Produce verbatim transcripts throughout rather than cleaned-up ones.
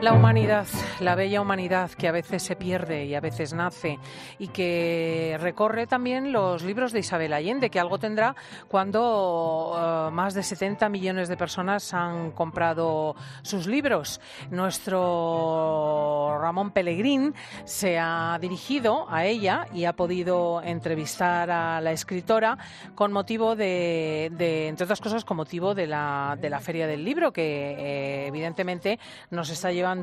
La humanidad, la bella humanidad que a veces se pierde y a veces nace y que recorre también los libros de Isabel Allende, que algo tendrá cuando uh, más de setenta millones de personas han comprado sus libros. Nuestro Ramón Pelegrín se ha dirigido a ella y ha podido entrevistar a la escritora con motivo de, de entre otras cosas, con motivo de la, de la Feria del Libro, que eh, evidentemente nos está llevando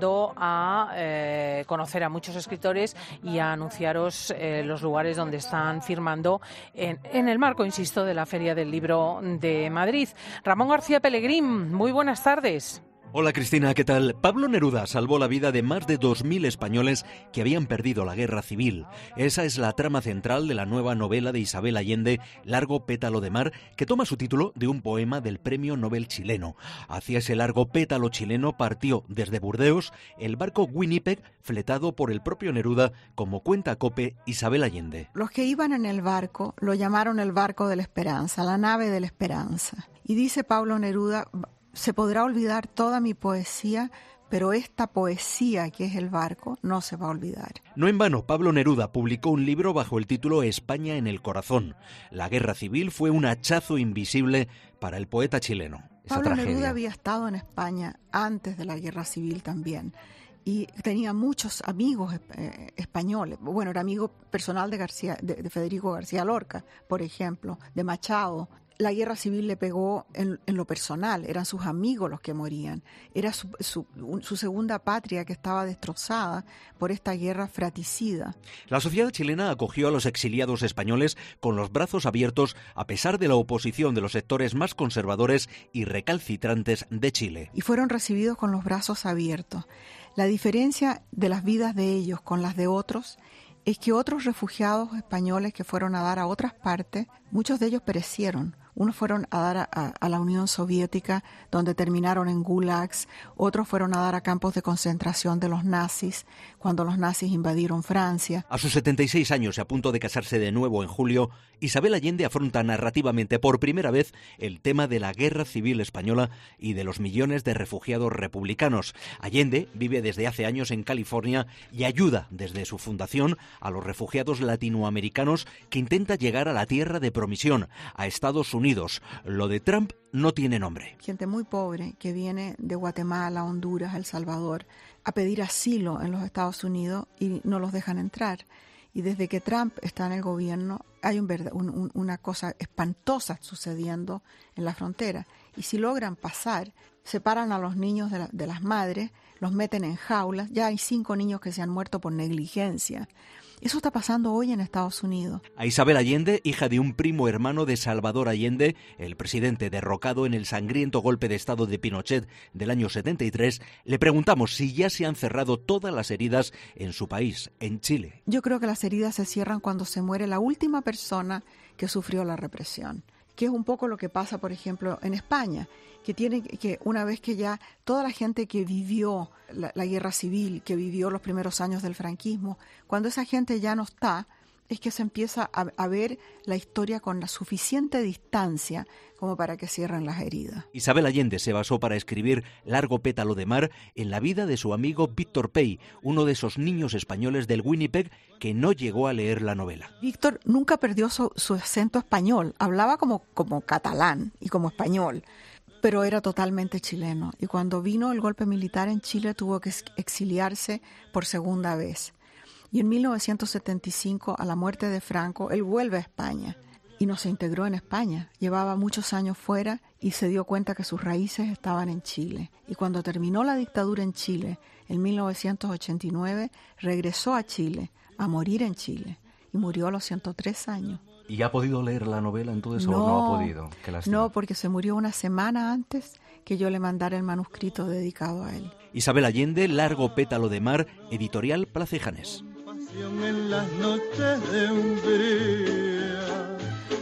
a eh, conocer a muchos escritores y a anunciaros eh, los lugares donde están firmando en, en el marco, insisto, de la Feria del Libro de Madrid. Ramón García Pelegrín, muy buenas tardes. Hola Cristina, ¿qué tal? Pablo Neruda salvó la vida de más de dos mil españoles que habían perdido la guerra civil. Esa es la trama central de la nueva novela de Isabel Allende, Largo pétalo de mar, que toma su título de un poema del Premio Nobel chileno. Hacia ese largo pétalo chileno partió desde Burdeos el barco Winnipeg, fletado por el propio Neruda, como cuenta COPE Isabel Allende. Los que iban en el barco lo llamaron el barco de la esperanza, la nave de la esperanza. Y dice Pablo Neruda: se podrá olvidar toda mi poesía, pero esta poesía que es el barco no se va a olvidar. No en vano, Pablo Neruda publicó un libro bajo el título España en el corazón. La guerra civil fue un hachazo invisible para el poeta chileno. Esa Pablo tragedia. Neruda había estado en España antes de la guerra civil también. Y tenía muchos amigos eh, españoles. Bueno, era amigo personal de, García, de, de Federico García Lorca, por ejemplo, de Machado. La guerra civil le pegó en, en lo personal, eran sus amigos los que morían. Era su, su, su segunda patria que estaba destrozada por esta guerra fratricida. La sociedad chilena acogió a los exiliados españoles con los brazos abiertos a pesar de la oposición de los sectores más conservadores y recalcitrantes de Chile. Y fueron recibidos con los brazos abiertos. La diferencia de las vidas de ellos con las de otros es que otros refugiados españoles que fueron a dar a otras partes, muchos de ellos perecieron. Unos fueron a dar a, a la Unión Soviética, donde terminaron en gulags. Otros fueron a dar a campos de concentración de los nazis, cuando los nazis invadieron Francia. A sus setenta y seis años y a punto de casarse de nuevo en julio, Isabel Allende afronta narrativamente por primera vez el tema de la guerra civil española y de los millones de refugiados republicanos. Allende vive desde hace años en California y ayuda desde su fundación a los refugiados latinoamericanos que intentan llegar a la tierra de promisión, a Estados Unidos. Lo de Trump no tiene nombre. Gente muy pobre que viene de Guatemala, Honduras, El Salvador a pedir asilo en los Estados Unidos y no los dejan entrar. Y desde que Trump está en el gobierno hay un, un, un, una cosa espantosa sucediendo en la frontera. Y si logran pasar, separan a los niños de, la, de las madres, los meten en jaulas. Ya hay cinco niños que se han muerto por negligencia. Eso está pasando hoy en Estados Unidos. A Isabel Allende, hija de un primo hermano de Salvador Allende, el presidente derrocado en el sangriento golpe de Estado de Pinochet del año setenta y tres, le preguntamos si ya se han cerrado todas las heridas en su país, en Chile. Yo creo que las heridas se cierran cuando se muere la última persona que sufrió la represión, que es un poco lo que pasa, por ejemplo, en España, que tiene que una vez que ya toda la gente que vivió la, la guerra civil, que vivió los primeros años del franquismo, cuando esa gente ya no está, es que se empieza a, a ver la historia con la suficiente distancia como para que cierren las heridas. Isabel Allende se basó para escribir Largo pétalo de mar en la vida de su amigo Víctor Pey, uno de esos niños españoles del Winnipeg que no llegó a leer la novela. Víctor nunca perdió su, su acento español, hablaba como, como catalán y como español, pero era totalmente chileno. Y cuando vino el golpe militar en Chile tuvo que exiliarse por segunda vez. Y en mil novecientos setenta y cinco, a la muerte de Franco, él vuelve a España y no se integró en España. Llevaba muchos años fuera y se dio cuenta que sus raíces estaban en Chile. Y cuando terminó la dictadura en Chile, en mil novecientos ochenta y nueve, regresó a Chile, a morir en Chile. Y murió a los ciento tres años. ¿Y ha podido leer la novela entonces no, o no ha podido? No, porque se murió una semana antes que yo le mandara el manuscrito dedicado a él. Isabel Allende, Largo pétalo de mar, editorial Placejanes. En las noches de Hungría,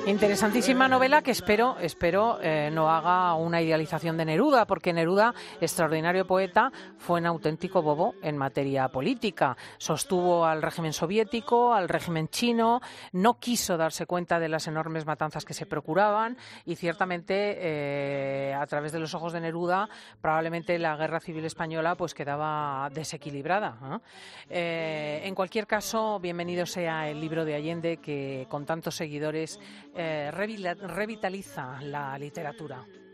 Interesantísima novela que espero, espero eh, no haga una idealización de Neruda, porque Neruda, extraordinario poeta, fue un auténtico bobo en materia política. Sostuvo al régimen soviético, al régimen chino, no quiso darse cuenta de las enormes matanzas que se procuraban y ciertamente eh, a través de los ojos de Neruda probablemente la guerra civil española pues quedaba desequilibrada, ¿eh? Eh, en cualquier caso, bienvenido sea el libro de Allende, que con tantos seguidores Eh, revitaliza la literatura.